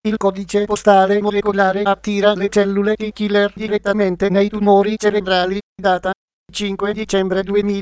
Il codice postale molecolare attira le cellule T-killer direttamente nei tumori cerebrali. Data 5 dicembre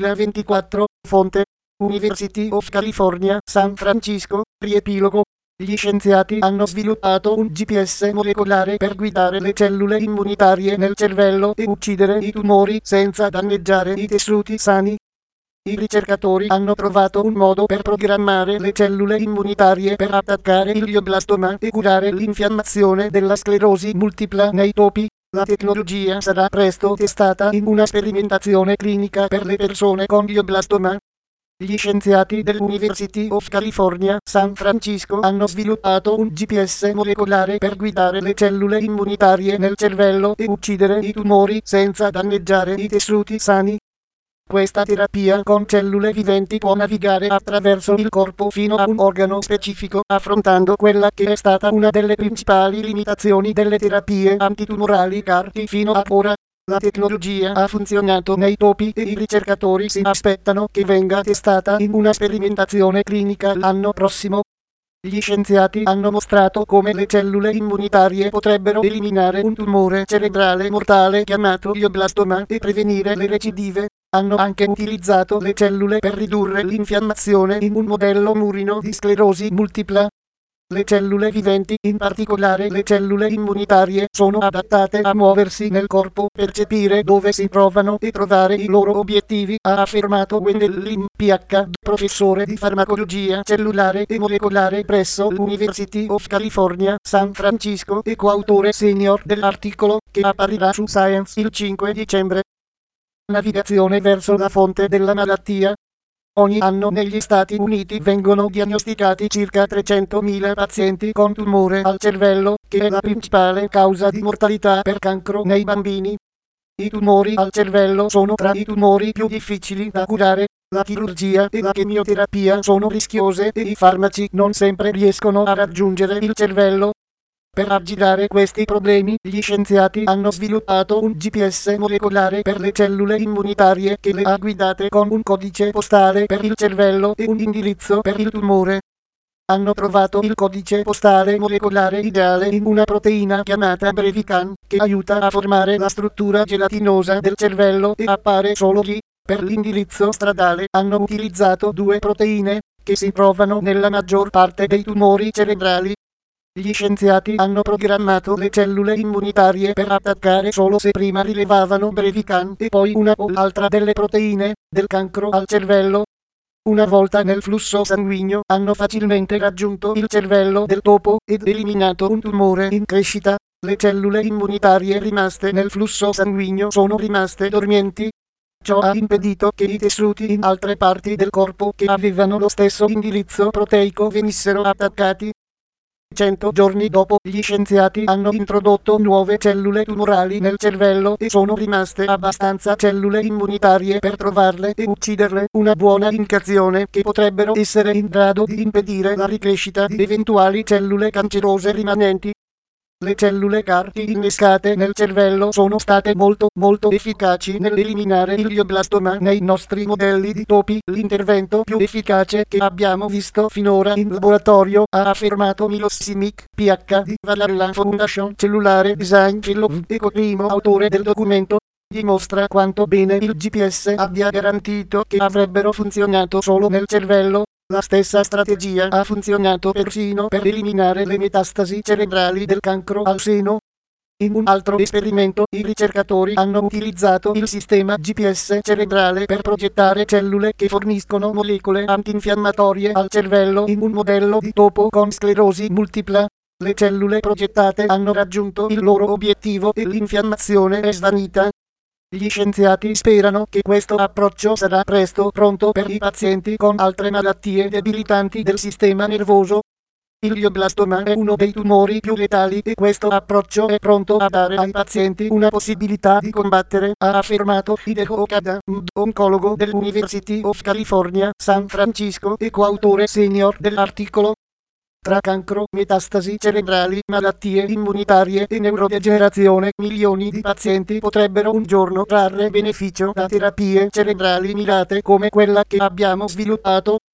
2024. Fonte University of California, San Francisco. Riepilogo. Gli scienziati hanno sviluppato un GPS molecolare per guidare le cellule immunitarie nel cervello e uccidere i tumori senza danneggiare i tessuti sani. I ricercatori hanno trovato un modo per programmare le cellule immunitarie per attaccare il glioblastoma e curare l'infiammazione della sclerosi multipla nei topi. La tecnologia sarà presto testata in una sperimentazione clinica per le persone con glioblastoma. Gli scienziati dell'University of California, San Francisco hanno sviluppato un GPS molecolare per guidare le cellule immunitarie nel cervello e uccidere i tumori senza danneggiare i tessuti sani. Questa terapia con cellule viventi può navigare attraverso il corpo fino a un organo specifico, affrontando quella che è stata una delle principali limitazioni delle terapie antitumorali CAR-T fino ad ora. La tecnologia ha funzionato nei topi e i ricercatori si aspettano che venga testata in una sperimentazione clinica l'anno prossimo. Gli scienziati hanno mostrato come le cellule immunitarie potrebbero eliminare un tumore cerebrale mortale chiamato glioblastoma e prevenire le recidive. Hanno anche utilizzato le cellule per ridurre l'infiammazione in un modello murino di sclerosi multipla. Le cellule viventi, in particolare le cellule immunitarie, sono adattate a muoversi nel corpo, percepire dove si trovano e trovare i loro obiettivi, ha affermato Wendelin PhD, professore di farmacologia cellulare e molecolare presso l'University of California, San Francisco e coautore senior dell'articolo, che apparirà su Science il 5 dicembre. Navigazione verso la fonte della malattia. Ogni anno negli Stati Uniti vengono diagnosticati circa 300.000 pazienti con tumore al cervello, che è la principale causa di mortalità per cancro nei bambini. I tumori al cervello sono tra i tumori più difficili da curare. La chirurgia e la chemioterapia sono rischiose e i farmaci non sempre riescono a raggiungere il cervello. Per aggirare questi problemi, gli scienziati hanno sviluppato un GPS molecolare per le cellule immunitarie che le ha guidate con un codice postale per il cervello e un indirizzo per il tumore. Hanno trovato il codice postale molecolare ideale in una proteina chiamata Brevican, che aiuta a formare la struttura gelatinosa del cervello e appare solo lì. Per l'indirizzo stradale hanno utilizzato due proteine, che si trovano nella maggior parte dei tumori cerebrali. Gli scienziati hanno programmato le cellule immunitarie per attaccare solo se prima rilevavano Brevican e poi una o l'altra delle proteine del cancro al cervello. Una volta nel flusso sanguigno hanno facilmente raggiunto il cervello del topo ed eliminato un tumore in crescita. Le cellule immunitarie rimaste nel flusso sanguigno sono rimaste dormienti. Ciò ha impedito che i tessuti in altre parti del corpo che avevano lo stesso indirizzo proteico venissero attaccati. 100 giorni dopo, gli scienziati hanno introdotto nuove cellule tumorali nel cervello e sono rimaste abbastanza cellule immunitarie per trovarle e ucciderle, una buona indicazione che potrebbero essere in grado di impedire la ricrescita di eventuali cellule cancerose rimanenti. Le cellule CAR-T innescate nel cervello sono state molto efficaci nell'eliminare il glioblastoma nei nostri modelli di topi, l'intervento più efficace che abbiamo visto finora in laboratorio, ha affermato Milos Simic, PhD, dalla Foundation Cellulare Design Fellow e co-primo autore del documento. Dimostra quanto bene il GPS abbia garantito che avrebbero funzionato solo nel cervello. La stessa strategia ha funzionato persino per eliminare le metastasi cerebrali del cancro al seno. In un altro esperimento, i ricercatori hanno utilizzato il sistema GPS cerebrale per progettare cellule che forniscono molecole antinfiammatorie al cervello in un modello di topo con sclerosi multipla. Le cellule progettate hanno raggiunto il loro obiettivo e l'infiammazione è svanita. Gli scienziati sperano che questo approccio sarà presto pronto per i pazienti con altre malattie debilitanti del sistema nervoso. Il glioblastoma è uno dei tumori più letali e questo approccio è pronto a dare ai pazienti una possibilità di combattere, ha affermato Hideo Okada, oncologo dell'University of California, San Francisco e coautore senior dell'articolo. Tra cancro, metastasi cerebrali, malattie immunitarie e neurodegenerazione, milioni di pazienti potrebbero un giorno trarre beneficio da terapie cerebrali mirate come quella che abbiamo sviluppato.